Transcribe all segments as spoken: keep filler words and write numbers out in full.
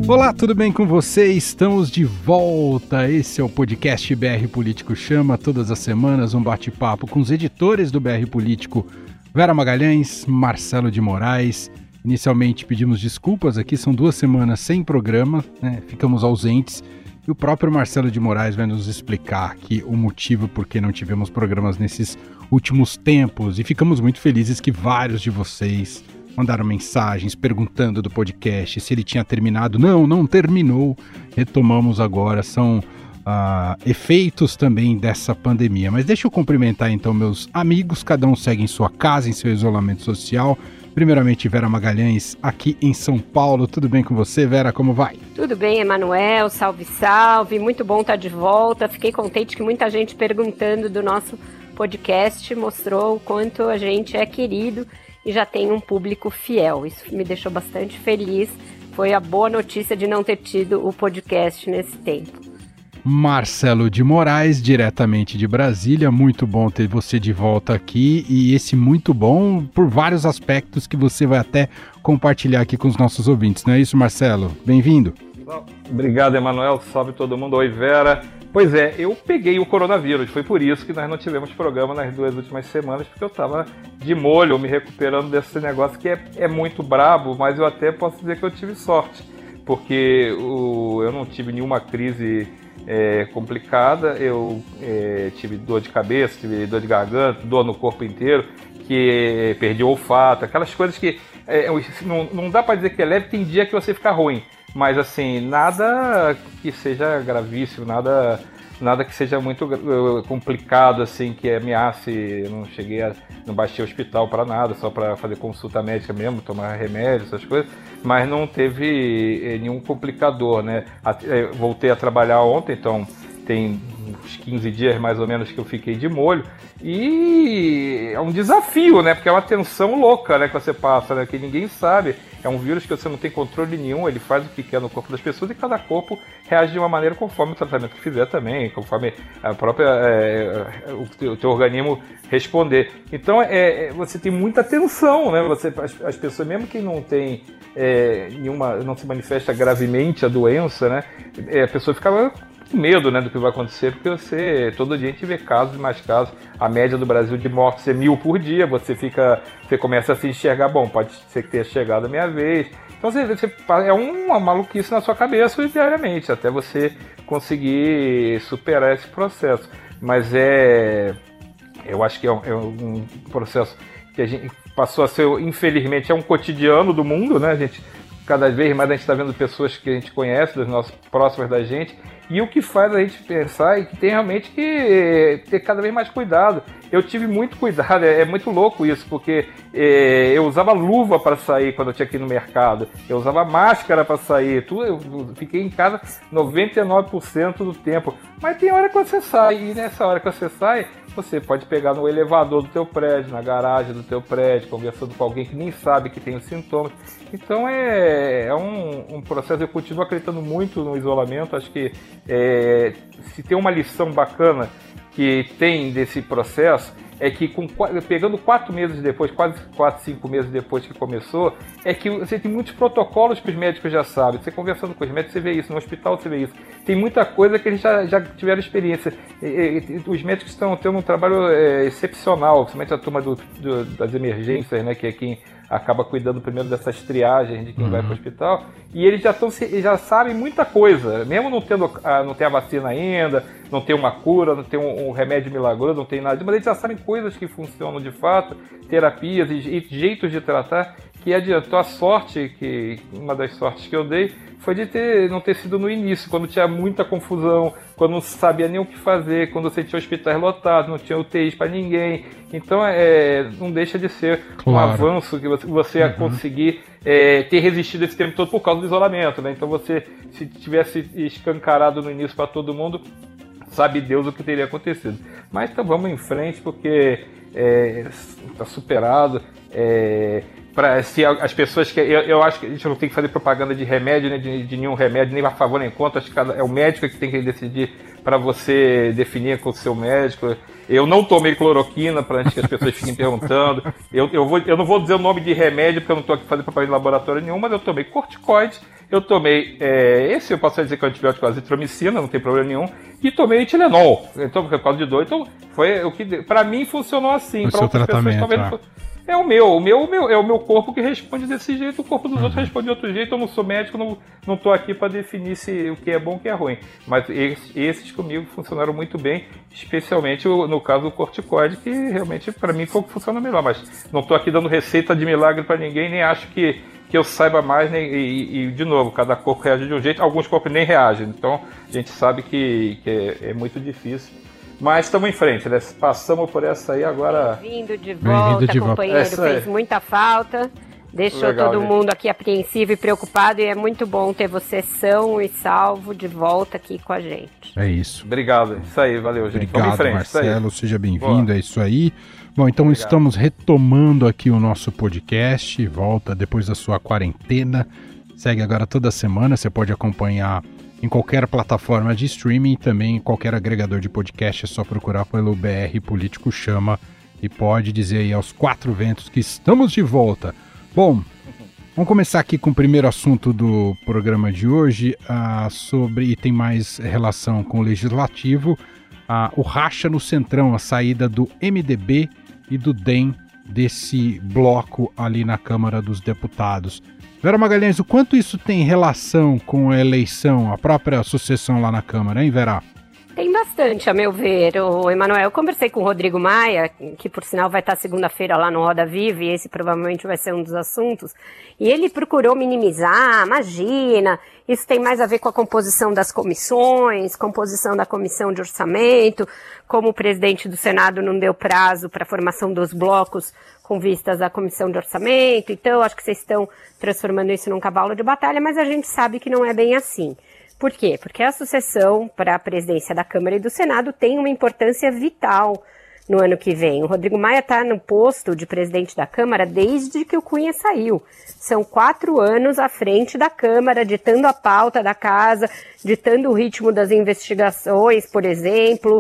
Olá, tudo bem com você? Estamos de volta. Esse é o podcast B R Político Chama. Todas as semanas um bate-papo com os editores do B R Político, Vera Magalhães, Marcelo de Moraes. Inicialmente pedimos desculpas aqui, são duas semanas sem programa, né? Ficamos ausentes. E o próprio Marcelo de Moraes vai nos explicar aqui o motivo por que não tivemos programas nesses últimos tempos. E ficamos muito felizes que vários de vocês mandaram mensagens perguntando do podcast se ele tinha terminado. Não, não terminou. Retomamos agora. São uh, efeitos também dessa pandemia. Mas deixa eu cumprimentar então meus amigos. Cada um segue em sua casa, em seu isolamento social. Primeiramente, Vera Magalhães, aqui em São Paulo. Tudo bem com você, Vera? Como vai? Tudo bem, Emanuel. Salve, salve. Muito bom estar de volta. Fiquei contente que muita gente perguntando do nosso podcast mostrou o quanto a gente é querido e já tem um público fiel. Isso me deixou bastante feliz. Foi a boa notícia de não ter tido o podcast nesse tempo. Marcelo de Moraes, diretamente de Brasília. Muito bom ter você de volta aqui. E esse muito bom por vários aspectos que você vai até compartilhar aqui com os nossos ouvintes. Não é isso, Marcelo? Bem-vindo. Obrigado, Emanuel. Salve todo mundo. Oi, Vera. Pois é, eu peguei o coronavírus, foi por isso que nós não tivemos programa nas duas últimas semanas, porque eu estava de molho, me recuperando desse negócio que é, é muito brabo, mas eu até posso dizer que eu tive sorte, porque o, eu não tive nenhuma crise é, complicada, eu é, tive dor de cabeça, tive dor de garganta, dor no corpo inteiro, que perdi o olfato, aquelas coisas que é, não, não dá para dizer que é leve, tem dia que você fica ruim. Mas assim, nada que seja gravíssimo, nada, nada que seja muito complicado, assim, que ameace. Eu não cheguei a. Não baixei hospital para nada, só para fazer consulta médica mesmo, tomar remédio, essas coisas. Mas não teve nenhum complicador, né? Voltei a trabalhar ontem, então tem uns quinze dias mais ou menos que eu fiquei de molho. E é um desafio, né? Porque é uma tensão louca, né, que você passa, né? Que ninguém sabe. É um vírus que você não tem controle nenhum, ele faz o que quer no corpo das pessoas e cada corpo reage de uma maneira conforme o tratamento que fizer também, conforme a própria, é, o, teu, o teu organismo responder. Então é, você tem muita tensão, né? Você, as, as pessoas, mesmo quem não tem é, nenhuma, não se manifesta gravemente a doença, né? É, a pessoa fica com medo, né, do que vai acontecer, porque você, todo dia a gente vê casos e mais casos. A média do Brasil de mortes é mil por dia, você fica, você começa a se enxergar, bom, pode ser que tenha chegado a minha vez. Então você, você é uma maluquice na sua cabeça diariamente, até você conseguir superar esse processo. Mas é, eu acho que é um, é um processo que a gente passou a ser, infelizmente, é um cotidiano do mundo, né, a gente, cada vez mais a gente está vendo pessoas que a gente conhece, das nossas próximas da gente, e o que faz a gente pensar é que tem realmente que ter cada vez mais cuidado. Eu tive muito cuidado, é, é muito louco isso, porque é, eu usava luva para sair quando eu tinha que ir no mercado, eu usava máscara para sair, tudo, eu fiquei em casa noventa e nove por cento do tempo. Mas tem hora que você sai, e nessa hora que você sai, você pode pegar no elevador do teu prédio, na garagem do teu prédio, conversando com alguém que nem sabe que tem os sintomas. Então é, é um, um processo, eu continuo acreditando muito no isolamento, acho que é, se tem uma lição bacana que tem desse processo, é que com, pegando quatro meses depois, quase quatro, cinco meses depois que começou, é que você tem muitos protocolos que os médicos já sabem. Você conversando com os médicos, você vê isso, no hospital você vê isso. Tem muita coisa que eles já, já tiveram experiência. E, e, os médicos estão tendo um trabalho é, excepcional, principalmente a turma do, do, das emergências, né, que é quem acaba cuidando primeiro dessas triagens de quem uhum. vai para o hospital, e eles já, tão, já sabem muita coisa, mesmo não tendo a, não ter a vacina ainda, não tem uma cura, não tem um, um remédio milagroso, não tem nada, mas eles já sabem coisas que funcionam de fato, terapias e, e jeitos de tratar, que adiantou. A sorte, que uma das sortes que eu dei, foi de ter, não ter sido no início, quando tinha muita confusão, quando não sabia nem o que fazer, quando você tinha hospitais lotados, não tinha U T Is para ninguém. Então é, não deixa de ser claro. um avanço que você, você uhum. ia conseguir é, ter resistido esse tempo todo por causa do isolamento, né? Então você, se tivesse escancarado no início para todo mundo, sabe Deus o que teria acontecido. Mas então vamos em frente, porque está é, superado. É, Pra, se as pessoas que eu, eu acho que a gente não tem que fazer propaganda de remédio, né, de, de nenhum remédio, nem a favor nem contra. Acho que cada, é o médico que tem que decidir para você definir com o seu médico. Eu não tomei cloroquina, para antes que as pessoas fiquem perguntando. Eu, eu, vou, eu não vou dizer o nome de remédio, porque eu não estou aqui fazendo propaganda de laboratório nenhum, mas eu tomei corticoide, eu tomei, é, esse eu posso dizer que é um antibiótico, azitromicina, não tem problema nenhum, e tomei Tilenol, então, por causa de dor. Então, foi o que, para mim, funcionou assim. Para outras pessoas, talvez não. É o meu, o meu, o meu, é o meu corpo que responde desse jeito, o corpo dos uhum. outros responde de outro jeito. Eu não sou médico, não, não tô aqui para definir se o que é bom e o que é ruim. Mas esses, esses comigo funcionaram muito bem, especialmente no caso do corticoide, que realmente para mim foi o que funciona melhor. Mas não tô aqui dando receita de milagre para ninguém, nem acho que, que eu saiba mais, nem, e, e, de novo, cada corpo reage de um jeito, alguns corpos nem reagem. Então a gente sabe que, que é, é muito difícil. Mas estamos em frente, né? Passamos por essa aí agora. Bem-vindo de volta, Bem-vindo de companheiro. Volta. Fez muita falta. Deixou Legal, todo gente. mundo aqui apreensivo e preocupado. E é muito bom ter você são e salvo de volta aqui com a gente. É isso. Obrigado. Isso aí, valeu, gente. Obrigado, em frente, Marcelo. Seja bem-vindo. É isso aí. Bom, então Obrigado. Estamos retomando aqui o nosso podcast. Volta depois da sua quarentena. Segue agora toda semana. Você pode acompanhar em qualquer plataforma de streaming, também em qualquer agregador de podcast, é só procurar pelo B R Político Chama e pode dizer aí aos quatro ventos que estamos de volta. Bom, vamos começar aqui com o primeiro assunto do programa de hoje, uh, sobre, e tem mais relação com o Legislativo, uh, o racha no Centrão, a saída do M D B e do D E M desse bloco ali na Câmara dos Deputados. Vera Magalhães, o quanto isso tem relação com a eleição, a própria sucessão lá na Câmara, hein, Vera? Tem bastante, a meu ver. O Emanuel, eu conversei com o Rodrigo Maia, que por sinal vai estar segunda-feira lá no Roda Viva, e esse provavelmente vai ser um dos assuntos, e ele procurou minimizar, imagina, isso tem mais a ver com a composição das comissões, composição da comissão de orçamento, como o presidente do Senado não deu prazo para a formação dos blocos com vistas à comissão de orçamento, então acho que vocês estão transformando isso num cavalo de batalha, mas a gente sabe que não é bem assim. Por quê? Porque a sucessão para a presidência da Câmara e do Senado tem uma importância vital no ano que vem. O Rodrigo Maia está no posto de presidente da Câmara desde que o Cunha saiu. São quatro anos à frente da Câmara, ditando a pauta da casa, ditando o ritmo das investigações, por exemplo,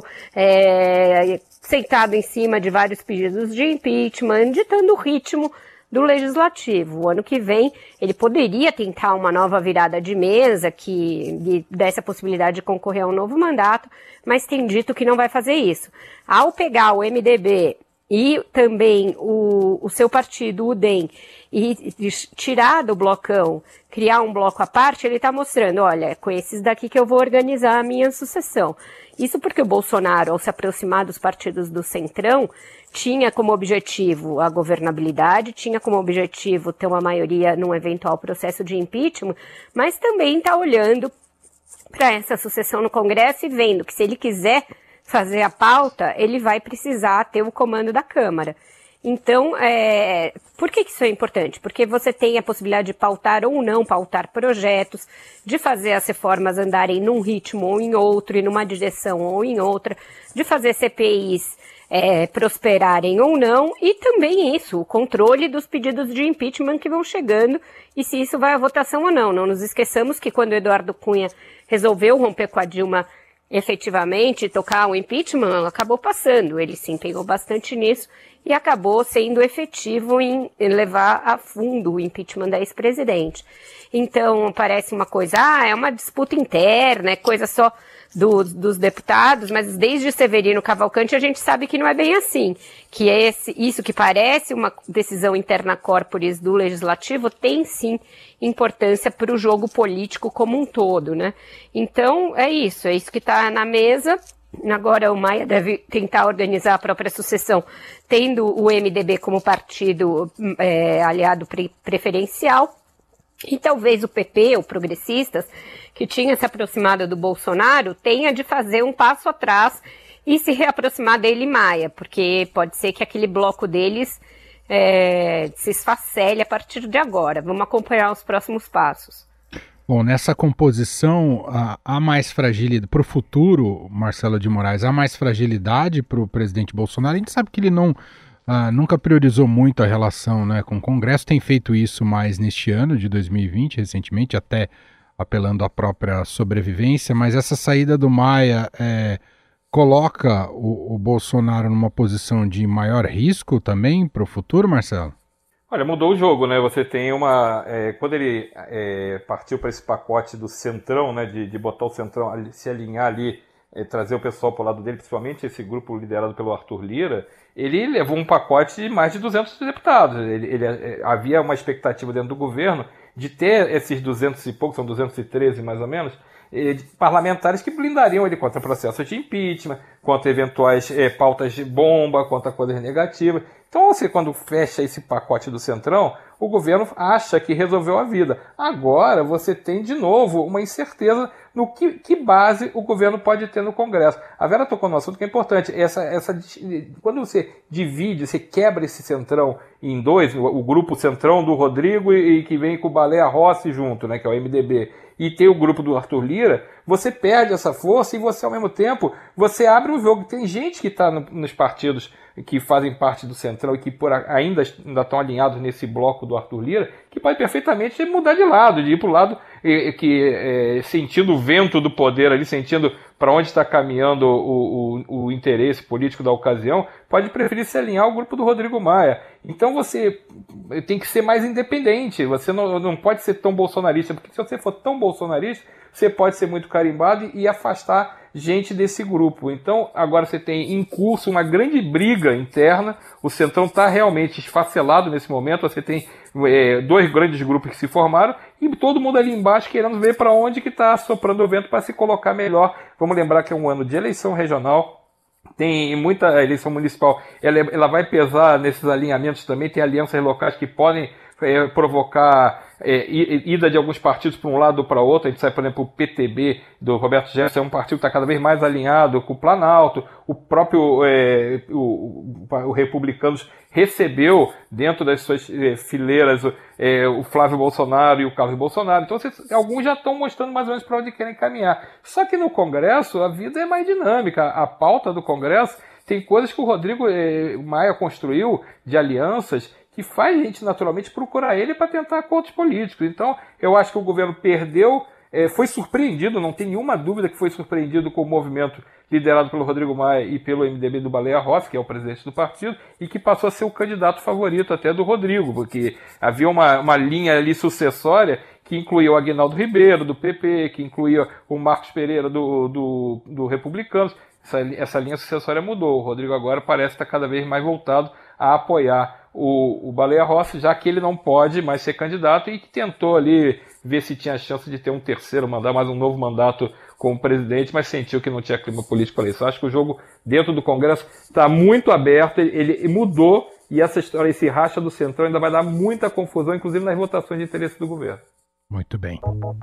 é, sentado em cima de vários pedidos de impeachment, ditando o ritmo do Legislativo. O ano que vem ele poderia tentar uma nova virada de mesa que lhe desse a possibilidade de concorrer a um novo mandato, mas tem dito que não vai fazer isso. Ao pegar o M D B e também o, o seu partido, o D E M, e, e tirar do blocão, criar um bloco à parte, ele está mostrando, olha, é com esses daqui que eu vou organizar a minha sucessão. Isso porque o Bolsonaro, ao se aproximar dos partidos do Centrão, tinha como objetivo a governabilidade, tinha como objetivo ter uma maioria num eventual processo de impeachment, mas também está olhando para essa sucessão no Congresso e vendo que se ele quiser fazer a pauta, ele vai precisar ter o comando da Câmara. Então, é, por que isso é importante? Porque você tem a possibilidade de pautar ou não pautar projetos, de fazer as reformas andarem num ritmo ou em outro, e numa direção ou em outra, de fazer C P Is é, prosperarem ou não, e também isso, o controle dos pedidos de impeachment que vão chegando e se isso vai à votação ou não. Não nos esqueçamos que quando o Eduardo Cunha resolveu romper com a Dilma efetivamente, tocar o impeachment, acabou passando. Ele se empenhou bastante nisso e acabou sendo efetivo em levar a fundo o impeachment da ex-presidente. Então, parece uma coisa, ah, é uma disputa interna, é coisa só do, dos deputados, mas desde Severino Cavalcante a gente sabe que não é bem assim, que esse, isso que parece uma decisão interna corporis do Legislativo tem sim importância para o jogo político como um todo, né? Então, é isso, é isso que está na mesa. Agora o Maia deve tentar organizar a própria sucessão, tendo o M D B como partido é, aliado pre- preferencial, e talvez o P P, o Progressistas, que tinha se aproximado do Bolsonaro, tenha de fazer um passo atrás e se reaproximar dele, Maia, porque pode ser que aquele bloco deles é, se esfacele a partir de agora. Vamos acompanhar os próximos passos. Bom, nessa composição, há mais fragilidade para o futuro, Marcelo de Moraes, há mais fragilidade para o presidente Bolsonaro. A gente sabe que ele não, uh, nunca priorizou muito a relação, né, com o Congresso, tem feito isso mais neste ano de dois mil e vinte, recentemente, até apelando à própria sobrevivência, mas essa saída do Maia é, coloca o, o Bolsonaro numa posição de maior risco também para o futuro, Marcelo? Olha, mudou o jogo, né? Você tem uma... É, quando ele é, partiu para esse pacote do Centrão, né, de, de botar o Centrão, se alinhar ali, é, trazer o pessoal para o lado dele, principalmente esse grupo liderado pelo Arthur Lira, ele levou um pacote de mais de duzentos deputados. Ele, ele, é, havia uma expectativa dentro do governo de ter esses duzentos e poucos, são duzentos e treze mais ou menos, eh, parlamentares que blindariam ele contra processos de impeachment, contra eventuais eh, pautas de bomba, contra coisas negativas. Então, você, quando fecha esse pacote do Centrão, o governo acha que resolveu a vida. Agora, você tem, de novo, uma incerteza no que, que base o governo pode ter no Congresso. A Vera tocou no assunto que é importante. Essa, essa, quando você divide, você quebra esse Centrão em dois, o, o grupo Centrão do Rodrigo e, e que vem com o Baleia Rossi junto, né, que é o M D B, e tem o grupo do Arthur Lira, você perde essa força e você, ao mesmo tempo, você abre um jogo. Tem gente que está no, nos partidos que fazem parte do Centrão e que por a, ainda, ainda estão alinhados nesse bloco do Arthur Lira, que pode perfeitamente mudar de lado, de ir para o lado eh, que, eh, sentindo o vento do poder ali, sentindo para onde está caminhando o, o, o interesse político da ocasião, pode preferir se alinhar ao grupo do Rodrigo Maia. Então você tem que ser mais independente, você não, não pode ser tão bolsonarista, porque se você for tão bolsonarista, você pode ser muito carimbado e afastar gente desse grupo. Então, agora você tem em curso uma grande briga interna, o Centrão está realmente esfacelado nesse momento, você tem é, dois grandes grupos que se formaram e todo mundo ali embaixo querendo ver para onde que está soprando o vento para se colocar melhor. Vamos lembrar que é um ano de eleição regional, tem muita eleição municipal, ela, ela vai pesar nesses alinhamentos também, tem alianças locais que podem é, provocar é, ida de alguns partidos para um lado ou para outro. A gente sabe, por exemplo, o P T B do Roberto Jefferson é um partido que está cada vez mais alinhado com o Planalto, o próprio é, o, o, o Republicanos recebeu dentro das suas é, fileiras é, o Flávio Bolsonaro e o Carlos Bolsonaro. Então, vocês, alguns já estão mostrando mais ou menos para onde querem caminhar. Só que no Congresso a vida é mais dinâmica. A pauta do Congresso tem coisas que o Rodrigo é, Maia construiu de alianças que faz a gente naturalmente procurar ele para tentar acordos políticos. Então, eu acho que o governo perdeu, é, foi surpreendido, não tem nenhuma dúvida que foi surpreendido com o movimento liderado pelo Rodrigo Maia e pelo M D B do Baleia Rossi, que é o presidente do partido, e que passou a ser o candidato favorito até do Rodrigo, porque havia uma, uma linha ali sucessória que incluía o Aguinaldo Ribeiro, do P P, que incluía o Marcos Pereira, do, do, do Republicanos. Essa, essa linha sucessória mudou. O Rodrigo agora parece estar cada vez mais voltado a apoiar o, o Baleia Rossi, já que ele não pode mais ser candidato e que tentou ali ver se tinha chance de ter um terceiro mandato, mais um novo mandato como presidente, mas sentiu que não tinha clima político para isso. Acho que o jogo dentro do Congresso está muito aberto, ele, ele mudou e essa história, esse racha do Centrão ainda vai dar muita confusão, inclusive nas votações de interesse do governo. Muito bem.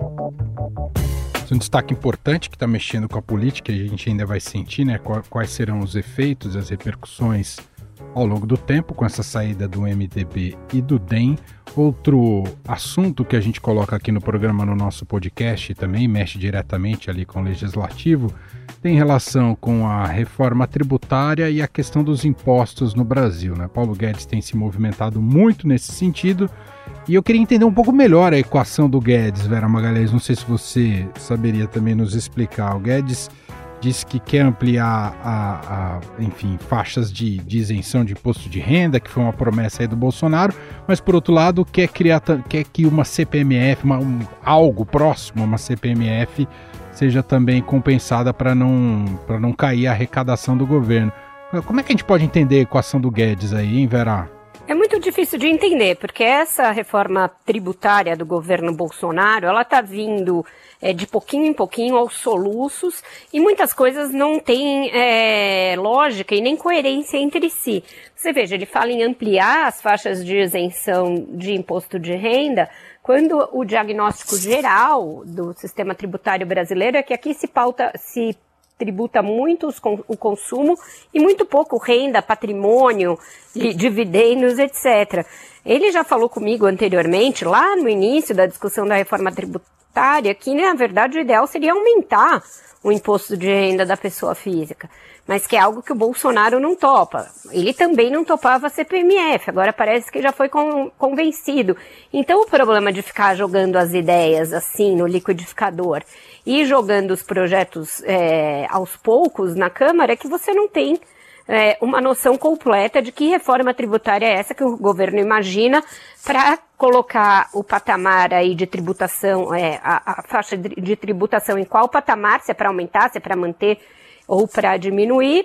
Um destaque importante que está mexendo com a política, e a gente ainda vai sentir, né, quais serão os efeitos, as repercussões ao longo do tempo com essa saída do M D B e do D E M. Outro assunto que a gente coloca aqui no programa, no nosso podcast, também mexe diretamente ali com o legislativo, tem relação com a reforma tributária e a questão dos impostos no Brasil, né? Paulo Guedes tem se movimentado muito nesse sentido e eu queria entender um pouco melhor a equação do Guedes, Vera Magalhães. Não sei se você saberia também nos explicar. O Guedes disse que quer ampliar a, a, enfim, faixas de, de isenção de imposto de renda, que foi uma promessa aí do Bolsonaro, mas por outro lado quer criar, quer que uma C P M F, uma, um, algo próximo a uma C P M F, seja também compensada para não, para não cair a arrecadação do governo. Como é que a gente pode entender a equação do Guedes aí, hein, Vera? É muito difícil de entender, porque essa reforma tributária do governo Bolsonaro, ela está vindo é, de pouquinho em pouquinho aos soluços e muitas coisas não têm é, lógica e nem coerência entre si. Você veja, ele fala em ampliar as faixas de isenção de imposto de renda, quando o diagnóstico geral do sistema tributário brasileiro é que aqui se pauta, se tributa muito o consumo e muito pouco renda, patrimônio, dividendos, etcétera. Ele já falou comigo anteriormente, lá no início da discussão da reforma tributária, que na verdade o ideal seria aumentar o imposto de renda da pessoa física. mas que é algo que o Bolsonaro não topa. Ele também não topava a C P M F, agora parece que já foi con- convencido. Então o problema de ficar jogando as ideias assim no liquidificador e jogando os projetos é, aos poucos na Câmara é que você não tem é, uma noção completa de que reforma tributária é essa que o governo imagina para colocar o patamar aí de tributação, é, a, a faixa de, de tributação em qual patamar, se é para aumentar, se é para manter ou para diminuir,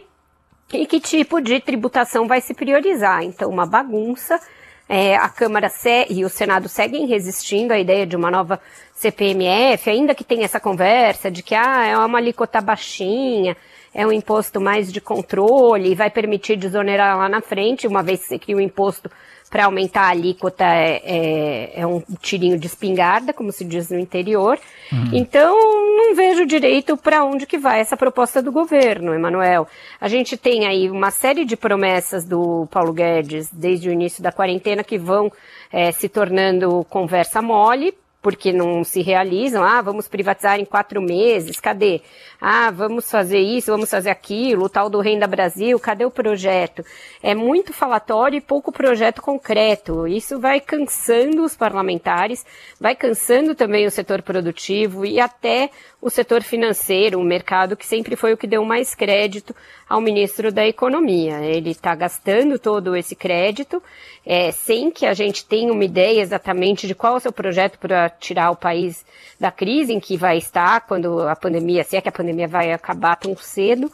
e que tipo de tributação vai se priorizar. Então, uma bagunça. É, a Câmara se- e o Senado seguem resistindo à ideia de uma nova C P M F, ainda que tenha essa conversa de que ah, é uma alíquota baixinha, é um imposto mais de controle e vai permitir desonerar lá na frente, uma vez que você cria um imposto para aumentar a alíquota é, é, é um tirinho de espingarda, como se diz no interior. Uhum. Então, não vejo direito para onde que vai essa proposta do governo, Emanuel. A gente tem aí uma série de promessas do Paulo Guedes desde o início da quarentena que vão é, se tornando conversa mole, porque não se realizam. Ah, vamos privatizar em quatro meses, cadê? Ah, vamos fazer isso, vamos fazer aquilo, o tal do Renda Brasil, cadê o projeto? É muito falatório e pouco projeto concreto. Isso vai cansando os parlamentares, vai cansando também o setor produtivo e até o setor financeiro, o mercado, que sempre foi o que deu mais crédito ao ministro da Economia. Ele está gastando todo esse crédito, é, sem que a gente tenha uma ideia exatamente de qual é o seu projeto para tirar o país da crise em que vai estar quando a pandemia, se é que a pandemia vai acabar tão cedo.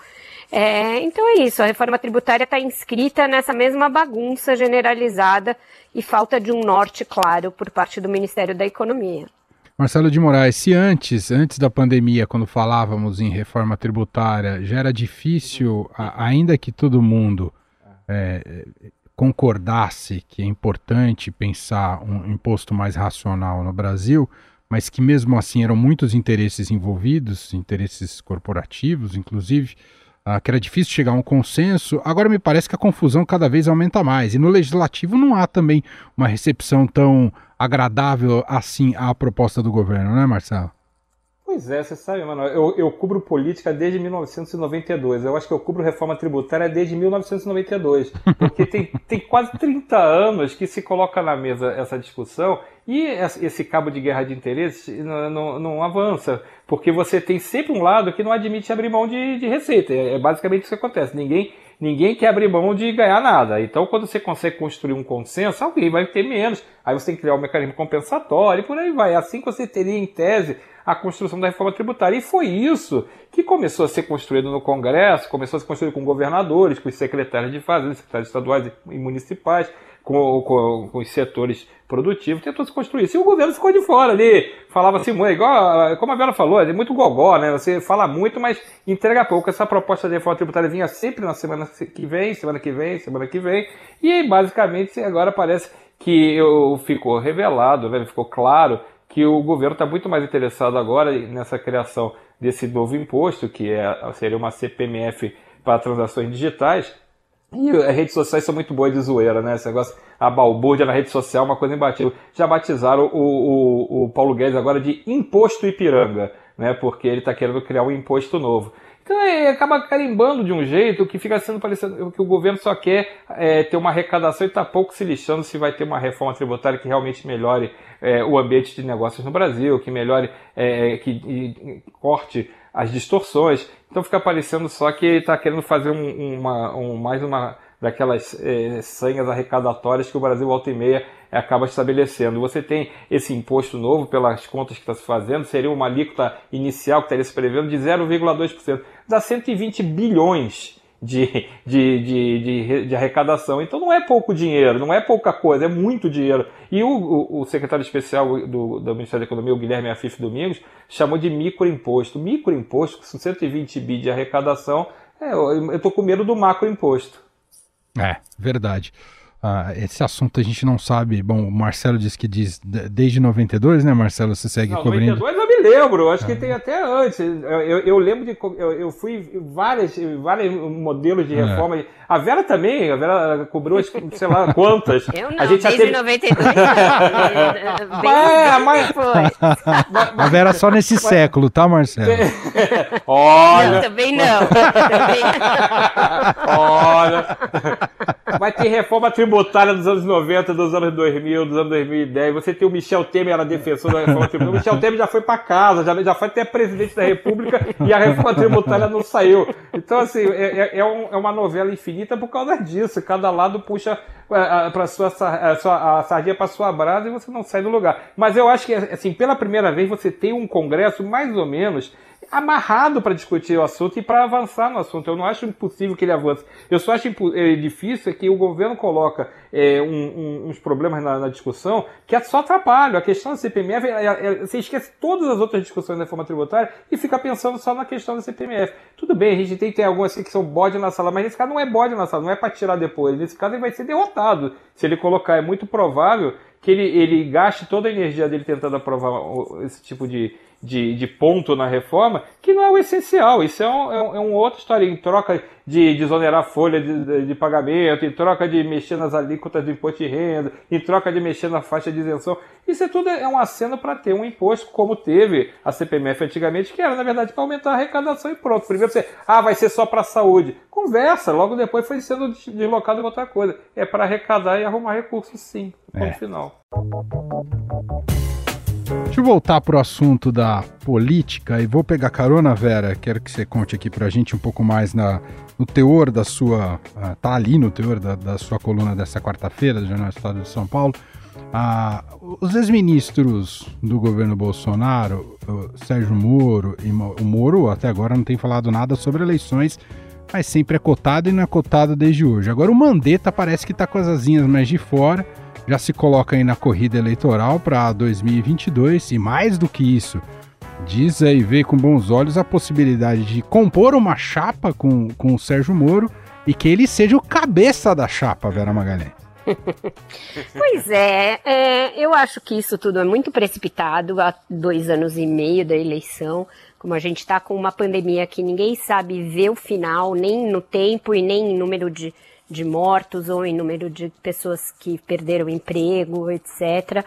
É, então é isso, a reforma tributária está inscrita nessa mesma bagunça generalizada e falta de um norte claro por parte do Ministério da Economia. Marcelo de Moraes, se antes, antes da pandemia, quando falávamos em reforma tributária, já era difícil, a, ainda que todo mundo é, concordasse que é importante pensar um imposto mais racional no Brasil, mas que mesmo assim eram muitos interesses envolvidos, interesses corporativos, inclusive, uh, que era difícil chegar a um consenso. Agora me parece que a confusão cada vez aumenta mais. E no Legislativo não há também uma recepção tão agradável assim à proposta do governo, né, Marcelo? Pois é, você sabe, mano, eu, eu cubro política desde mil novecentos e noventa e dois. Eu acho que eu cubro reforma tributária desde mil novecentos e noventa e dois. Porque tem, tem quase trinta anos que se coloca na mesa essa discussão e esse cabo de guerra de interesses não, não, não avança. Porque você tem sempre um lado que não admite abrir mão de, de receita. É, é basicamente isso que acontece. Ninguém, ninguém quer abrir mão de ganhar nada. Então, quando você consegue construir um consenso, alguém vai ter menos. Aí você tem que criar um mecanismo compensatório e por aí vai. Assim que você teria, em tese, a construção da reforma tributária. E foi isso que começou a ser construído no Congresso, começou a ser construído com governadores, com os secretários de fazenda, secretários estaduais e municipais, com, com, com os setores produtivos, tentou se construir isso. E o governo ficou de fora ali, falava assim, igual, como a Vera falou, é muito gogó, né? Você fala muito, mas entrega pouco. Essa proposta de reforma tributária vinha sempre na semana que vem, semana que vem, semana que vem, e aí, basicamente, agora parece que eu, ficou revelado, né? Ficou claro que o governo está muito mais interessado agora nessa criação desse novo imposto, que é, seria uma C P M F para transações digitais. E as redes sociais são muito boas de zoeira, né? Esse negócio, a balbúrdia na rede social é uma coisa imbatível. Já batizaram o, o, o Paulo Guedes agora de Imposto Ipiranga, né? Porque ele está querendo criar um imposto novo. Então é, acaba carimbando de um jeito que fica sendo parecendo que o governo só quer é, ter uma arrecadação e está pouco se lixando se vai ter uma reforma tributária que realmente melhore é, o ambiente de negócios no Brasil, que melhore, é, que e, corte as distorções. Então fica parecendo só que está querendo fazer um, uma, um, mais uma daquelas é, senhas arrecadatórias que o Brasil volta e meia é, acaba estabelecendo. Você tem esse imposto novo, pelas contas que está se fazendo, seria uma alíquota inicial que estaria se prevendo de zero vírgula dois por cento. Dá cento e vinte bilhões de, de, de, de, de arrecadação. Então não é pouco dinheiro, não é pouca coisa, é muito dinheiro. E o, o, o secretário especial do, do Ministério da Economia, o Guilherme Afif Domingos, chamou de microimposto. Microimposto, com cento e vinte bi de arrecadação, é, eu estou com medo do macroimposto. É, verdade. Ah, esse assunto a gente não sabe. Bom, o Marcelo disse que diz desde noventa e dois, né, Marcelo? Você segue não, cobrindo. noventa e dois eu me lembro, acho que tem até antes. Eu, eu lembro de. Eu, eu fui várias, vários modelos de reforma. É. A Vera também, a Vera cobrou, sei lá quantas. Eu não, a gente desde teve... noventa e dois. Bem, é, mas... mas... A Vera só nesse mas... século, tá, Marcelo? Olha. Não, também não. Também não. Olha. Vai ter reforma tributária dos anos noventa, dos anos dois mil, dos anos dois mil e dez. Você tem o Michel Temer, era defensor da reforma tributária. O Michel Temer já foi para casa, já, já foi até presidente da República e a reforma tributária não saiu. Então, assim, é, é, um, é uma novela infinita por causa disso. Cada lado puxa para sua, a, sua, a sardinha para sua brasa e você não sai do lugar. Mas eu acho que, assim, pela primeira vez você tem um Congresso mais ou menos amarrado para discutir o assunto e para avançar no assunto. Eu não acho impossível que ele avance. Eu só acho é, difícil é que o governo coloca é, um, um, uns problemas na, na discussão que só atrapalham. A questão da C P M F, é, é, você esquece todas as outras discussões da reforma tributária e fica pensando só na questão da C P M F. Tudo bem, a gente tem, tem algumas que são bode na sala, mas nesse caso não é bode na sala, não é para tirar depois. Nesse caso ele vai ser derrotado. Se ele colocar, é muito provável que ele, ele gaste toda a energia dele tentando aprovar esse tipo de, de, de ponto na reforma, que não é o essencial. Isso é um, é um, é uma outra história. Em troca de desonerar a folha de, de, de pagamento, em troca de mexer nas alíquotas do imposto de renda, em troca de mexer na faixa de isenção. Isso é tudo é um aceno para ter um imposto, como teve a C P M F antigamente, que era, na verdade, para aumentar a arrecadação e pronto. Primeiro você, ah, vai ser só para a saúde. Conversa, logo depois foi sendo deslocado em outra coisa. É para arrecadar e arrumar recursos, sim. Ponto é. Final. Deixa eu voltar para o assunto da política e vou pegar carona, Vera. Quero que você conte aqui para a gente um pouco mais na, no teor da sua... Uh, tá ali no teor da, da sua coluna dessa quarta-feira do Jornal Estado de São Paulo. Uh, os ex-ministros do governo Bolsonaro, uh, Sérgio Moro e o Moro até agora não tem falado nada sobre eleições, mas sempre é cotado e não é cotado desde hoje. Agora o Mandetta parece que está com as asinhas mais de fora, já se coloca aí na corrida eleitoral para dois mil e vinte e dois e mais do que isso, diz aí, vê com bons olhos a possibilidade de compor uma chapa com, com o Sérgio Moro e que ele seja o cabeça da chapa, Vera Magalhães. Pois é, é, eu acho que isso tudo é muito precipitado há dois anos e meio da eleição, como a gente está com uma pandemia que ninguém sabe ver o final, nem no tempo e nem em número de de mortos ou em número de pessoas que perderam emprego, etcétera.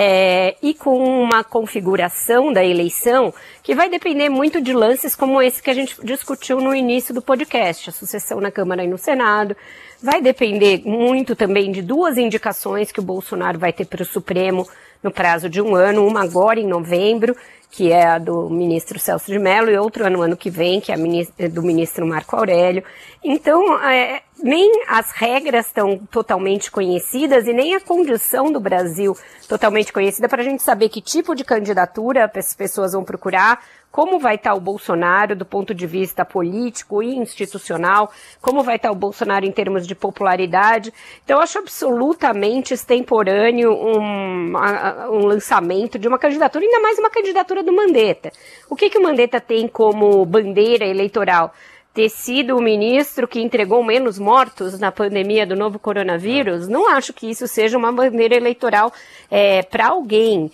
É, e com uma configuração da eleição que vai depender muito de lances como esse que a gente discutiu no início do podcast, a sucessão na Câmara e no Senado. Vai depender muito também de duas indicações que o Bolsonaro vai ter para o Supremo no prazo de um ano, uma agora em novembro, que é a do ministro Celso de Mello, e outra no ano que vem, que é a do ministro Marco Aurélio. Então, é, nem as regras estão totalmente conhecidas e nem a condição do Brasil totalmente conhecida para a gente saber que tipo de candidatura as pessoas vão procurar, como vai estar o Bolsonaro do ponto de vista político e institucional, como vai estar o Bolsonaro em termos de popularidade. Então, eu acho absolutamente extemporâneo um, um lançamento de uma candidatura, ainda mais uma candidatura do Mandetta. O que, que o Mandetta tem como bandeira eleitoral? Ter sido o ministro que entregou menos mortos na pandemia do novo coronavírus? Não acho que isso seja uma bandeira eleitoral é, para alguém.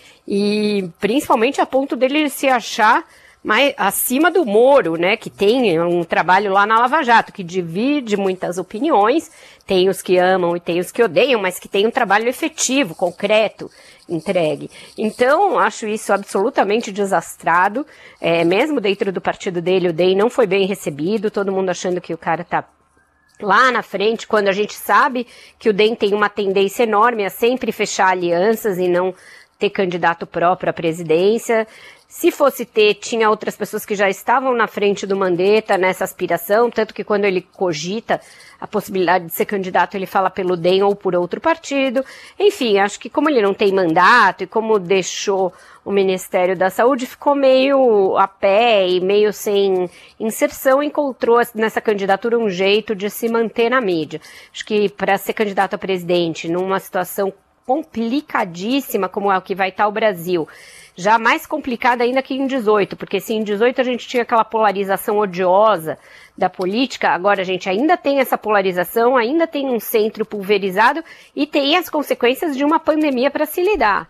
E principalmente a ponto dele se achar mais acima do Moro, né, que tem um trabalho lá na Lava Jato, que divide muitas opiniões, tem os que amam e tem os que odeiam, mas que tem um trabalho efetivo, concreto, entregue. Então, acho isso absolutamente desastrado, é, mesmo dentro do partido dele, o D E M não foi bem recebido, todo mundo achando que o cara tá lá na frente, quando a gente sabe que o D E M tem uma tendência enorme a sempre fechar alianças e não ter candidato próprio à presidência. Se fosse ter, tinha outras pessoas que já estavam na frente do Mandetta nessa aspiração, tanto que quando ele cogita a possibilidade de ser candidato, ele fala pelo D E M ou por outro partido. Enfim, acho que como ele não tem mandato e como deixou o Ministério da Saúde, ficou meio a pé e meio sem inserção, encontrou nessa candidatura um jeito de se manter na mídia. Acho que para ser candidato a presidente, numa situação complicadíssima como é o que vai estar o Brasil, já mais complicada ainda que em dezoito, porque se em dezoito a gente tinha aquela polarização odiosa da política, agora a gente ainda tem essa polarização, ainda tem um centro pulverizado e tem as consequências de uma pandemia para se lidar.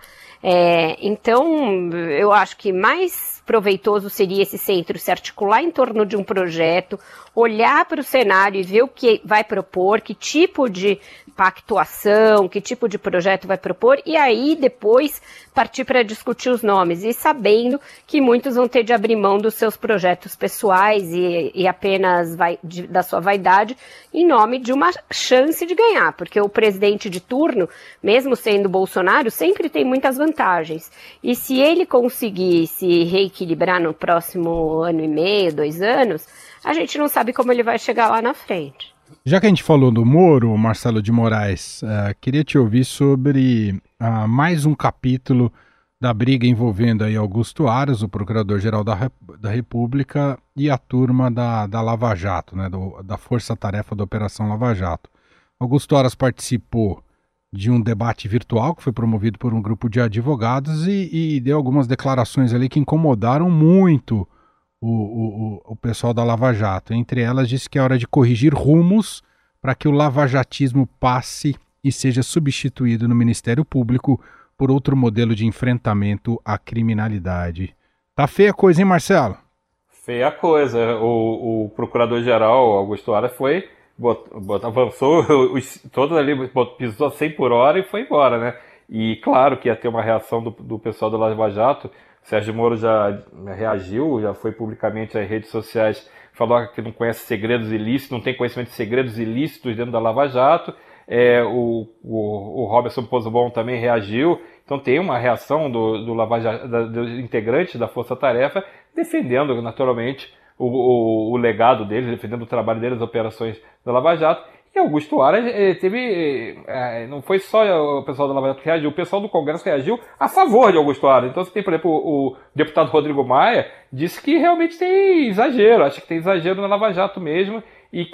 É, então, eu acho que mais proveitoso seria esse centro se articular em torno de um projeto, olhar para o cenário e ver o que vai propor, que tipo de pactuação, que tipo de projeto vai propor, e aí depois partir para discutir os nomes, e sabendo que muitos vão ter de abrir mão dos seus projetos pessoais e, e apenas vai, de, da sua vaidade em nome de uma chance de ganhar, porque o presidente de turno, mesmo sendo Bolsonaro, sempre tem muitas vantagens, e se ele conseguir se reequilibrar no próximo ano e meio, dois anos, a gente não sabe como ele vai chegar lá na frente. Já que a gente falou do Moro, Marcelo de Moraes, uh, queria te ouvir sobre uh, mais um capítulo da briga envolvendo aí Augusto Aras, o Procurador-Geral da, Rep- da República, e a turma da, da Lava Jato, né, do, da Força-Tarefa da Operação Lava Jato. Augusto Aras participou de um debate virtual que foi promovido por um grupo de advogados e, e deu algumas declarações ali que incomodaram muito O, o, o pessoal da Lava Jato. Entre elas, disse que é hora de corrigir rumos para que o lavajatismo passe e seja substituído no Ministério Público por outro modelo de enfrentamento à criminalidade. Tá feia a coisa, hein, Marcelo? Feia a coisa. O, o Procurador-Geral, Augusto Aras, foi, bot, bot, avançou os, todos ali, bot, pisou cem por hora e foi embora, né? E claro que ia ter uma reação do, do pessoal do Lava Jato. Sérgio Moro já reagiu, já foi publicamente às redes sociais, falou que não conhece segredos ilícitos, não tem conhecimento de segredos ilícitos dentro da Lava Jato. É, o, o, o Robertson Pozzebon também reagiu. Então tem uma reação do, do Lava Jato, da, dos integrantes da Força Tarefa, defendendo naturalmente o, o, o legado deles, defendendo o trabalho deles, as operações da Lava Jato. E Augusto Aras teve, não foi só o pessoal da Lava Jato que reagiu, o pessoal do Congresso reagiu a favor de Augusto Aras. Então você tem, por exemplo, o, o deputado Rodrigo Maia disse que realmente tem exagero, acha que tem exagero na Lava Jato mesmo, e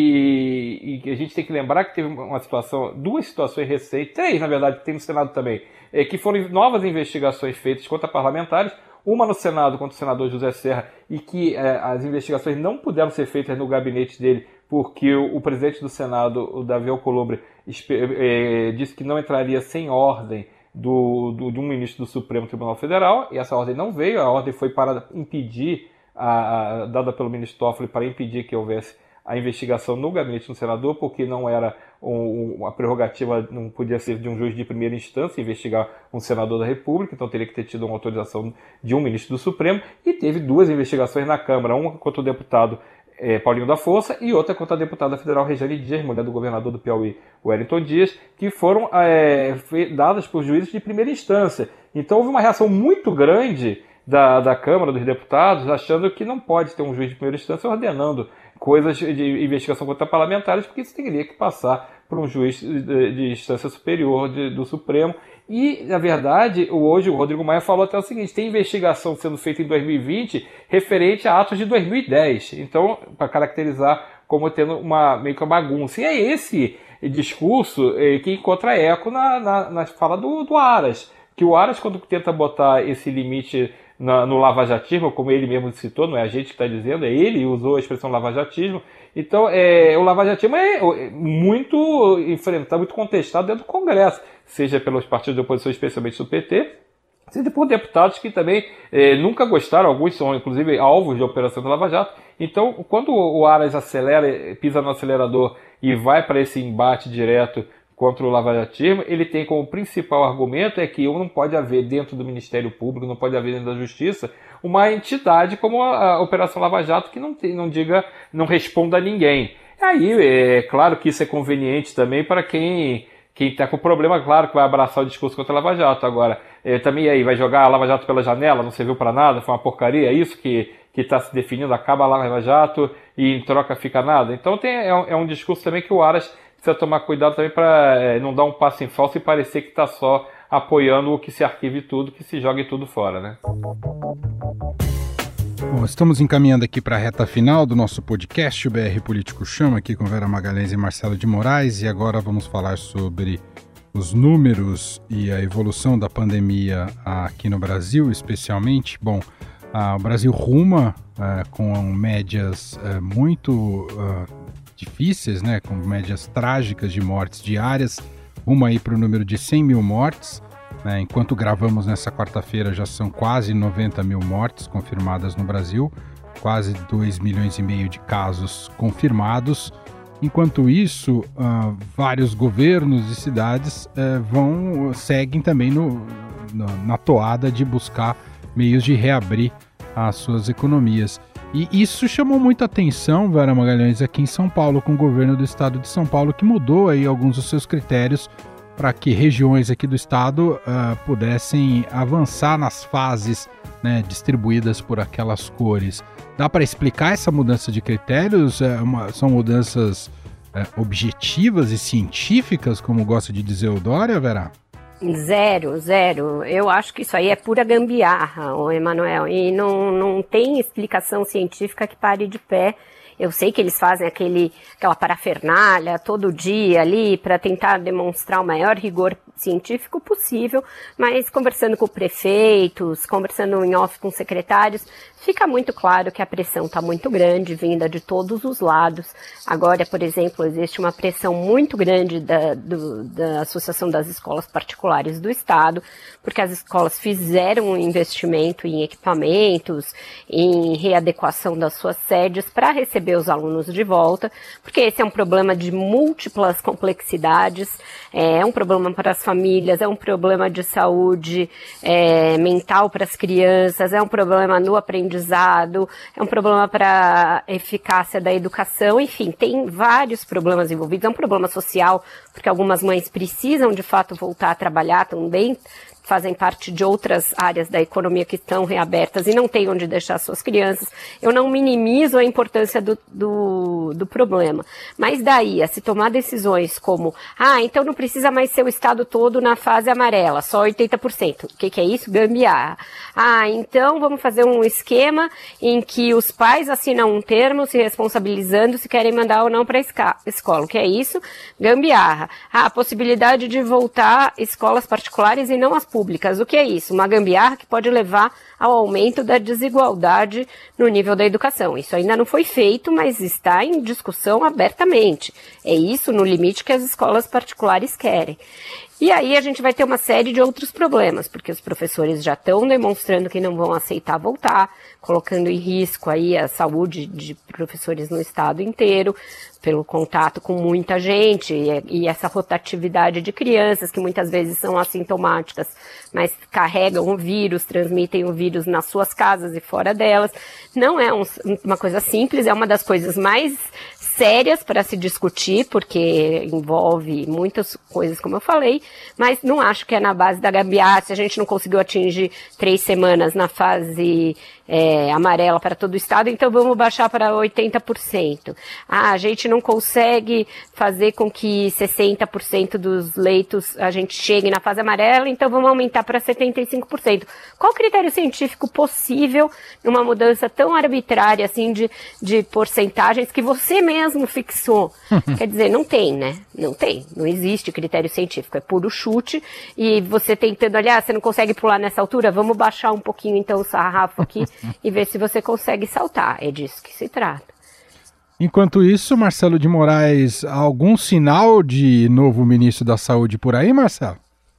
que, e que a gente tem que lembrar que teve uma situação, duas situações recentes, três na verdade, que tem no Senado também, é, que foram novas investigações feitas contra parlamentares, uma no Senado contra o senador José Serra, e que é, as investigações não puderam ser feitas no gabinete dele, porque o, o presidente do Senado, o Davi Alcolumbre, é, disse que não entraria sem ordem do, do, de um ministro do Supremo Tribunal Federal, e essa ordem não veio, a ordem foi para impedir, a, a, dada pelo ministro Toffoli, para impedir que houvesse a investigação no gabinete do senador, porque não era um, a prerrogativa, não podia ser de um juiz de primeira instância investigar um senador da República, então teria que ter tido uma autorização de um ministro do Supremo, e teve duas investigações na Câmara, uma contra o deputado é, Paulinho da Força e outra contra a deputada federal Regiane Dias, mulher do governador do Piauí, Wellington Dias, que foram é, dadas por juízes de primeira instância. Então houve uma reação muito grande da, da Câmara dos Deputados, achando que não pode ter um juiz de primeira instância ordenando coisas de investigação contra parlamentares, porque isso teria que passar por um juiz de, de instância superior de, do Supremo. E, na verdade, hoje o Rodrigo Maia falou até o seguinte, tem investigação sendo feita em dois mil e vinte referente a atos de dois mil e dez, então, para caracterizar como tendo uma, meio que uma bagunça. E é esse discurso eh, que encontra eco na, na, na fala do, do Aras, que o Aras, quando tenta botar esse limite Na, no lavajatismo, como ele mesmo citou, não é a gente que está dizendo, é ele que usou a expressão lavajatismo. Então, é, o lavajatismo é muito enfrentado, muito contestado dentro do Congresso, seja pelos partidos de oposição, especialmente do P T, seja por deputados que também é, nunca gostaram, alguns são inclusive alvos de operação do Lava Jato. Então, quando o Aras acelera, pisa no acelerador e vai para esse embate direto contra o lavajatismo, ele tem como principal argumento é que não pode haver dentro do Ministério Público, não pode haver dentro da Justiça, uma entidade como a, a Operação Lava Jato que não, tem, não diga, não responda a ninguém. Aí, é claro que isso é conveniente também para quem quem está com problema, claro que vai abraçar o discurso contra a Lava Jato. Agora, é, também aí, vai jogar a Lava Jato pela janela, não serviu para nada, foi uma porcaria, é isso que que está se definindo, acaba a Lava Jato e em troca fica nada. Então tem, é, um, é um discurso também que o Aras precisa tomar cuidado também para é, não dar um passo em falso e parecer que está só apoiando o que se arquive tudo, que se jogue tudo fora, né? Bom, estamos encaminhando aqui para a reta final do nosso podcast, o B R Político Chama, aqui com Vera Magalhães e Marcelo de Moraes, e agora vamos falar sobre os números e a evolução da pandemia aqui no Brasil, especialmente. Bom, ah, o Brasil ruma ah, com médias ah, muito ah, difíceis, né, com médias trágicas de mortes diárias, rumo aí para o número de cem mil mortes. né? Enquanto gravamos nessa quarta-feira, já são quase noventa mil mortes confirmadas no Brasil, quase dois milhões e meio de casos confirmados. Enquanto isso, uh, vários governos e cidades uh, vão, seguem também no, no, na toada de buscar meios de reabrir as suas economias. E isso chamou muita atenção, Vera Magalhães, aqui em São Paulo, com o governo do estado de São Paulo, que mudou aí alguns dos seus critérios para que regiões aqui do estado uh, pudessem avançar nas fases, né, distribuídas por aquelas cores. Dá para explicar essa mudança de critérios? É uma, são mudanças é, objetivas e científicas, como gosta de dizer o Dória, Vera? Zero, zero. Eu acho que isso aí é pura gambiarra, ô Emanuel, e não, não tem explicação científica que pare de pé. Eu sei que eles fazem aquele, aquela parafernália todo dia ali para tentar demonstrar o maior rigor científico possível, mas conversando com prefeitos, conversando em off com secretários, fica muito claro que a pressão está muito grande, vinda de todos os lados. Agora, por exemplo, existe uma pressão muito grande da, do, da Associação das Escolas Particulares do Estado, porque as escolas fizeram um investimento em equipamentos, em readequação das suas sedes para receber os alunos de volta, porque esse é um problema de múltiplas complexidades, é um problema para as famílias, é um problema de saúde é, mental para as crianças, é um problema no aprendizado, é um problema para a eficácia da educação, enfim, tem vários problemas envolvidos, é um problema social, porque algumas mães precisam de fato voltar a trabalhar também, fazem parte de outras áreas da economia que estão reabertas e não têm onde deixar suas crianças. Eu não minimizo a importância do, do, do problema. Mas daí, a se tomar decisões como, ah, então não precisa mais ser o estado todo na fase amarela, só oitenta por cento. O que, que é isso? Gambiarra. Ah, então vamos fazer um esquema em que os pais assinam um termo se responsabilizando se querem mandar ou não para a escola. O que é isso? Gambiarra. Ah, a possibilidade de voltar escolas particulares e não as públicas. Públicas. O que é isso? Uma gambiarra que pode levar ao aumento da desigualdade no nível da educação. Isso ainda não foi feito, mas está em discussão abertamente. É isso, no limite, que as escolas particulares querem. E aí a gente vai ter uma série de outros problemas, porque os professores já estão demonstrando que não vão aceitar voltar, colocando em risco aí a saúde de professores no estado inteiro, pelo contato com muita gente e, e essa rotatividade de crianças que muitas vezes são assintomáticas, mas carregam o vírus, transmitem o vírus nas suas casas e fora delas. Não é um, uma coisa simples, é uma das coisas mais sérias para se discutir, porque envolve muitas coisas, como eu falei, mas não acho que é na base da gambiarra. Se a gente não conseguiu atingir três semanas na fase é, amarela para todo o estado, então vamos baixar para oitenta por cento. Ah, a gente não consegue fazer com que sessenta por cento dos leitos a gente chegue na fase amarela, então vamos aumentar para setenta e cinco por cento. Qual o critério científico possível numa mudança tão arbitrária assim de, de porcentagens que você mesmo fixou? Quer dizer, não tem, né? Não tem. Não existe critério científico. É puro chute. E você tentando, olhar, você não consegue pular nessa altura? Vamos baixar um pouquinho então o sarrafo aqui e ver se você consegue saltar. É disso que se trata. Enquanto isso, Marcelo de Moraes, algum sinal de novo ministro da Saúde por aí, Marcelo?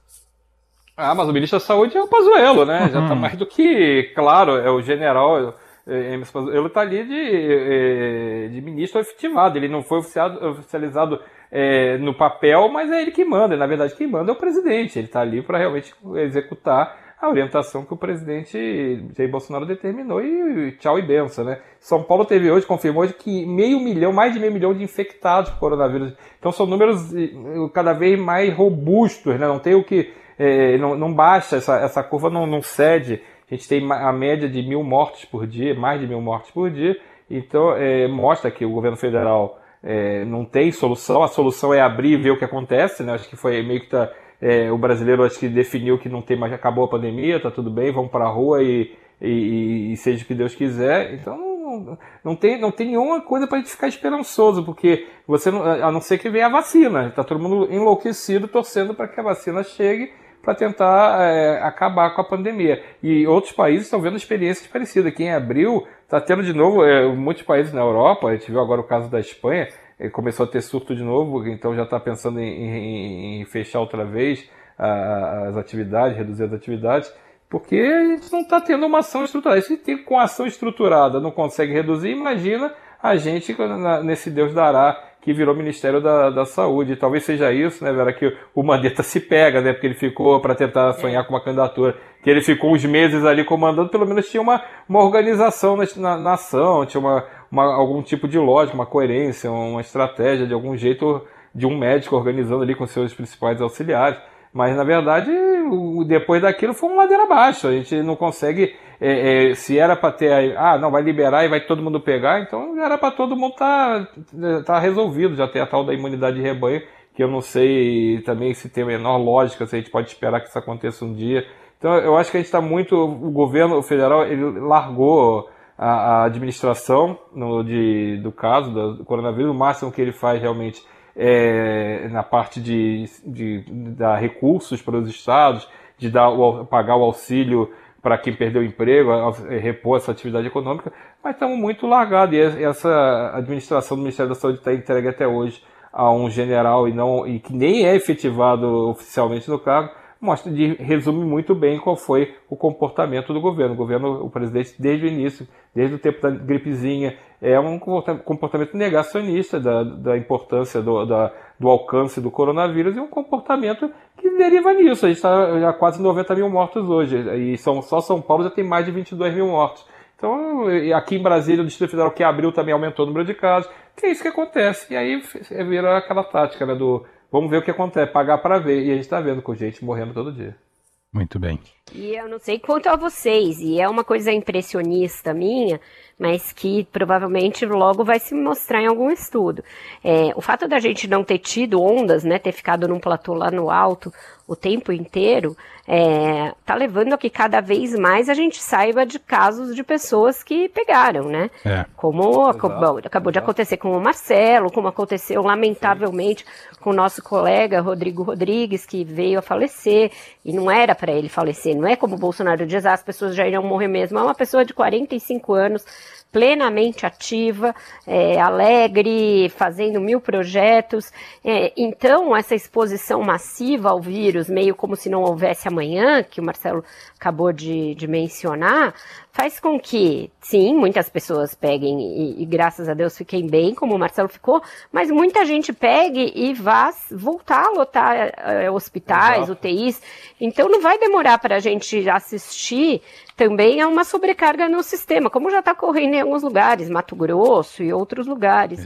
Ah, mas o ministro da Saúde é o Pazuello, né? Uhum. Já está mais do que claro, é o general. Ele está ali de, de ministro efetivado, ele não foi oficializado é, no papel, mas é ele que manda. Na verdade, quem manda é o presidente. Ele está ali para realmente executar a orientação que o presidente Jair Bolsonaro determinou e tchau e benção, né? São Paulo teve hoje, confirmou hoje que meio milhão, mais de meio milhão de infectados por coronavírus. Então são números cada vez mais robustos, né? Não tem o que, é, não, não baixa, essa, essa curva não, não cede. A gente tem a média de mil mortes por dia, mais de mil mortes por dia, então é, mostra que o governo federal é, não tem solução, a solução é abrir e ver o que acontece, né? Acho que foi meio que tá, é, o brasileiro acho que definiu que não tem mais, acabou a pandemia, tá tudo bem, vamos para a rua e, e, e seja o que Deus quiser. Então não, não, tem, não tem nenhuma coisa para a gente ficar esperançoso, porque você não, a não ser que venha a vacina, está todo mundo enlouquecido torcendo para que a vacina chegue para tentar é, acabar com a pandemia. E outros países estão vendo experiências parecidas. Aqui em abril está tendo de novo, é, muitos países na Europa, a gente viu agora o caso da Espanha, é, começou a ter surto de novo, então já está pensando em, em, em fechar outra vez a, as atividades, reduzir as atividades, porque a gente não está tendo uma ação estruturada. Se tem, com ação estruturada não consegue reduzir, imagina a gente nesse Deus dará que virou Ministério da, da Saúde. Talvez seja isso, né, Vera, que o Mandetta se pega, né, porque ele ficou para tentar sonhar é. com uma candidatura, que ele ficou uns meses ali comandando, pelo menos tinha uma, uma organização na, na, na ação, tinha uma, uma, algum tipo de lógica, uma coerência, uma estratégia, de algum jeito, de um médico organizando ali com seus principais auxiliares. Mas, na verdade, depois daquilo foi uma ladeira abaixo. A gente não consegue... É, é, se era para ter... Ah, não, vai liberar e vai todo mundo pegar. Então, era para todo mundo estar tá, tá resolvido. Já tem a tal da imunidade de rebanho, que eu não sei também se tem a menor lógica, se a gente pode esperar que isso aconteça um dia. Então, eu acho que a gente está muito... O governo federal, ele largou a, a administração no, de, do caso do coronavírus. O máximo que ele faz, realmente... É, na parte de, de, de dar recursos para os estados, de dar o, pagar o auxílio para quem perdeu o emprego, repor essa atividade econômica, mas estamos muito largados, e essa administração do Ministério da Saúde está entregue até hoje a um general e, não, e que nem é efetivado oficialmente no cargo, mostra, de, resume muito bem qual foi o comportamento do governo. O governo, o presidente, desde o início, desde o tempo da gripezinha, é um comportamento negacionista da, da importância do, da, do alcance do coronavírus, e um comportamento que deriva nisso. A gente está já quase noventa mil mortos hoje, e são, só São Paulo já tem mais de vinte e dois mil mortos. Então, aqui em Brasília, o Distrito Federal que abriu também aumentou o número de casos, que é isso que acontece. E aí vira aquela tática, né, do vamos ver o que acontece, pagar para ver, e a gente está vendo com gente morrendo todo dia. Muito bem. E eu não sei quanto a vocês, e é uma coisa impressionista minha, mas que provavelmente logo vai se mostrar em algum estudo. É, o fato da gente não ter tido ondas, né, ter ficado num platô lá no alto o tempo inteiro, é, tá levando a que cada vez mais a gente saiba de casos de pessoas que pegaram, né? É. Como acabou, acabou de acontecer com o Marcelo, como aconteceu lamentavelmente Sim. com o nosso colega Rodrigo Rodrigues, que veio a falecer, e não era para ele falecer, não é como o Bolsonaro diz, ah, as pessoas já iriam morrer mesmo, é uma pessoa de quarenta e cinco anos, plenamente ativa, é, alegre, fazendo mil projetos. É, então, essa exposição massiva ao vírus, meio como se não houvesse amanhã, que o Marcelo acabou de, de mencionar, faz com que, sim, muitas pessoas peguem e, e graças a Deus fiquem bem, como o Marcelo ficou, mas muita gente pegue e vá voltar a lotar é, hospitais, Exato. U T Is. Então, não vai demorar para a gente assistir também a uma sobrecarga no sistema, como já está ocorrendo em alguns lugares, Mato Grosso e outros lugares.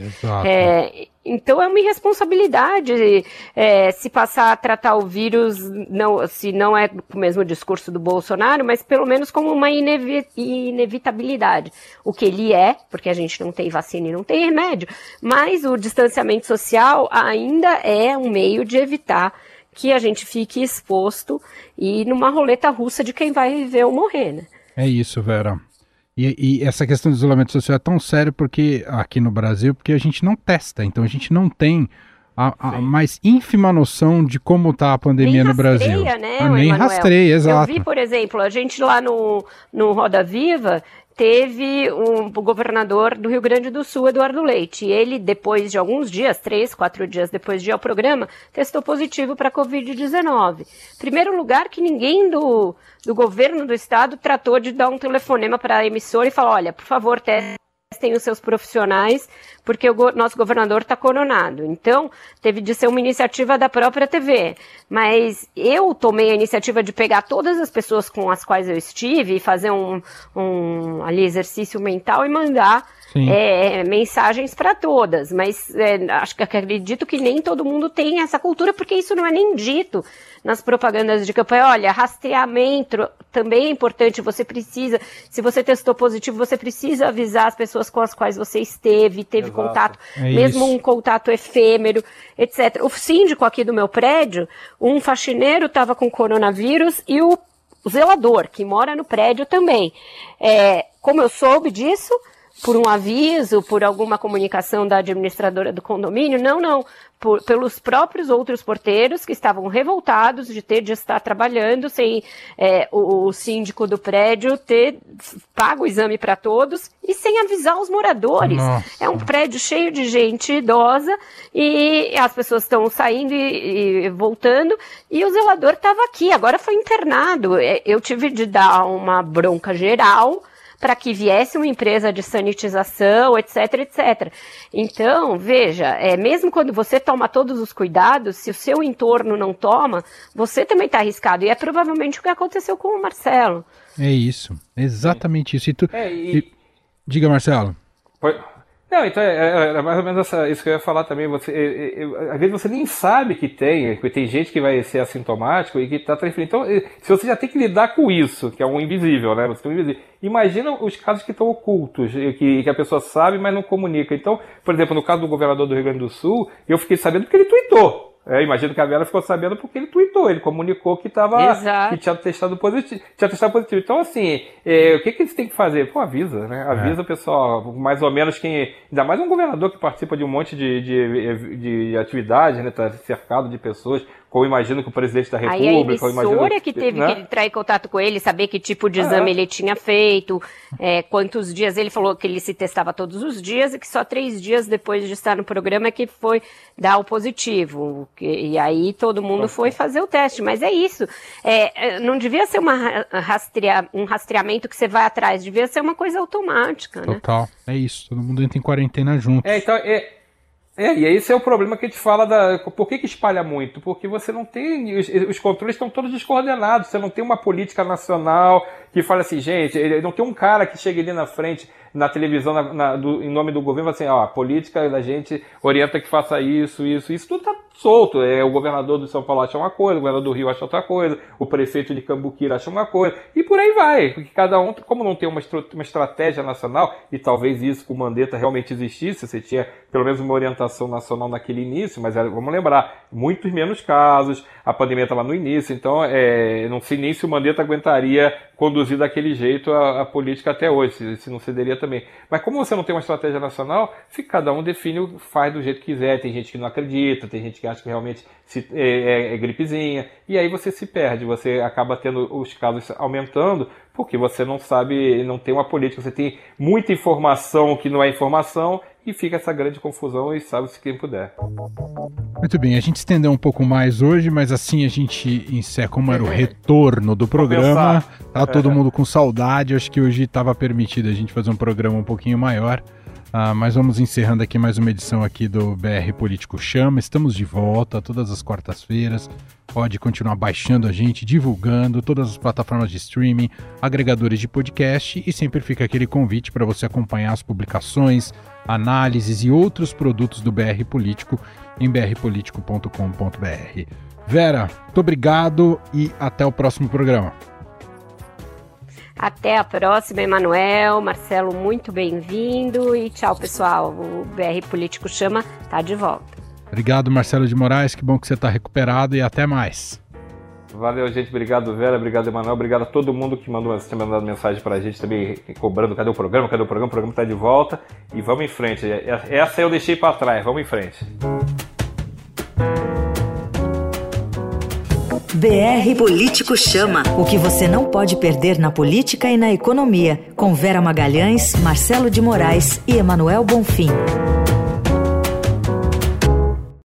É, então é uma irresponsabilidade é, se passar a tratar o vírus, não, se não é o mesmo discurso do Bolsonaro, mas pelo menos como uma inevi- inevitabilidade. O que ele é, porque a gente não tem vacina e não tem remédio, mas o distanciamento social ainda é um meio de evitar que a gente fique exposto e numa roleta russa de quem vai viver ou morrer, né? É isso, Vera. E, e essa questão do isolamento social é tão sério porque aqui no Brasil, porque a gente não testa, então a gente não tem a, a mais ínfima noção de como está a pandemia nem no Brasil. Né, ah, nem rastreia, exato. Eu vi, por exemplo, a gente lá no, no Roda Viva teve um, o governador do Rio Grande do Sul, Eduardo Leite, e ele, depois de alguns dias, três, quatro dias depois de ir ao programa, testou positivo para a covid dezenove. Primeiro lugar que ninguém do, do governo do estado tratou de dar um telefonema para a emissora e falar, olha, por favor, testem os seus profissionais, porque o go- nosso governador está coronado. Então, teve de ser uma iniciativa da própria T V. Mas eu tomei a iniciativa de pegar todas as pessoas com as quais eu estive e fazer um, um ali, exercício mental e mandar é, mensagens para todas. Mas é, acho que acredito que nem todo mundo tem essa cultura, porque isso não é nem dito nas propagandas de campanha. Olha, rastreamento também é importante, você precisa, se você testou positivo, você precisa avisar as pessoas com as quais você esteve, teve Exato. Contato, é mesmo isso. Um contato efêmero, etcétera. O síndico aqui do meu prédio, um faxineiro estava com coronavírus e o, o zelador, que mora no prédio também. É, como eu soube disso, por um aviso, por alguma comunicação da administradora do condomínio, não, não, por, pelos próprios outros porteiros que estavam revoltados de ter de estar trabalhando sem é, o, o síndico do prédio ter pago o exame para todos e sem avisar os moradores. Nossa. É um prédio cheio de gente idosa e as pessoas estão saindo e, e voltando e o zelador estava aqui, agora foi internado. Eu tive de dar uma bronca geral para que viesse uma empresa de sanitização, etc, etcétera. Então, veja, é, mesmo quando você toma todos os cuidados, se o seu entorno não toma, você também está arriscado. E é provavelmente o que aconteceu com o Marcelo. É isso, exatamente isso. E tu... é, e... E... Diga, Marcelo. Foi... Não, então é, é mais ou menos essa, isso que eu ia falar também. Você, é, é, às vezes você nem sabe que tem, que tem gente que vai ser assintomático e que está transferindo. Então, se você já tem que lidar com isso, que é um invisível, né? Você tem um invisível. Imagina os casos que estão ocultos, que, que a pessoa sabe, mas não comunica. Então, por exemplo, no caso do governador do Rio Grande do Sul, eu fiquei sabendo porque ele tweetou. É, imagino que a Vera ficou sabendo porque ele tweetou, ele comunicou que, tava, que tinha testado positivo. Tinha testado positivo. Então, assim, é, o que, que eles têm que fazer? Pô, avisa, né? Avisa o é. pessoal, mais ou menos quem... Ainda mais um governador que participa de um monte de, de, de atividades, né? Tá cercado de pessoas, como imagino que o presidente da República... Aí a emissora imagino, que teve né? que entrar em contato com ele, saber que tipo de exame é. ele tinha feito, é, quantos dias... Ele falou que ele se testava todos os dias e que só três dias depois de estar no programa é que foi dar o positivo. E aí todo mundo foi fazer o teste. Mas é isso. É, não devia ser uma rastreia, um rastreamento que você vai atrás. Devia ser uma coisa automática, né? Total. É isso. Todo mundo entra em quarentena junto. É, então... É... É, e esse é o problema que a gente fala da... Por que que espalha muito? Porque você não tem... Os, os controles estão todos descoordenados. Você não tem uma política nacional que fala assim, gente... Não tem um cara que chegue ali na frente, na televisão, na, na, do, em nome do governo, assim, ó, a política da gente orienta que faça isso, isso, isso. Tudo tá solto. É, o governador do São Paulo acha uma coisa, o governador do Rio acha outra coisa, o prefeito de Cambuquira acha uma coisa. E por aí vai. Porque cada um, como não tem uma, uma estratégia nacional, e talvez isso com o Mandetta realmente existisse, você tinha pelo menos uma orientação nacional naquele início, mas era, vamos lembrar, muitos menos casos, a pandemia estava no início, então é, não sei nem se o Mandetta aguentaria conduzir daquele jeito a, a política até hoje, se, se não cederia também. Mas como você não tem uma estratégia nacional, fica, cada um define, faz do jeito que quiser, tem gente que não acredita, tem gente que acha que realmente se, é, é, é gripezinha, e aí você se perde, você acaba tendo os casos aumentando, porque você não sabe, não tem uma política, você tem muita informação que não é informação, e fica essa grande confusão e sabe-se quem puder. Muito bem, a gente estendeu um pouco mais hoje, mas assim a gente encerra, como era o retorno do programa, tá todo mundo com saudade, acho que hoje estava permitido a gente fazer um programa um pouquinho maior, uh, mas vamos encerrando aqui mais uma edição aqui do B R Político Chama, estamos de volta todas as quartas-feiras, pode continuar baixando a gente, divulgando todas as plataformas de streaming, agregadores de podcast e sempre fica aquele convite para você acompanhar as publicações, análises e outros produtos do B R Político em b r político ponto com ponto b r. Vera, muito obrigado e até o próximo programa. Até a próxima, Emanuel, Marcelo, muito bem-vindo e tchau, pessoal. O B R Político Chama tá de volta. Obrigado, Marcelo de Moraes, que bom que você está recuperado e até mais. Valeu, gente. Obrigado, Vera. Obrigado, Emanuel. Obrigado a todo mundo que mandou, tem mandado mensagem pra gente também, cobrando cadê o programa, cadê o programa. O programa tá de volta e vamos em frente. Essa eu deixei pra trás. Vamos em frente. B R Político Chama. O que você não pode perder na política e na economia. Com Vera Magalhães, Marcelo de Moraes e Emanuel Bonfim.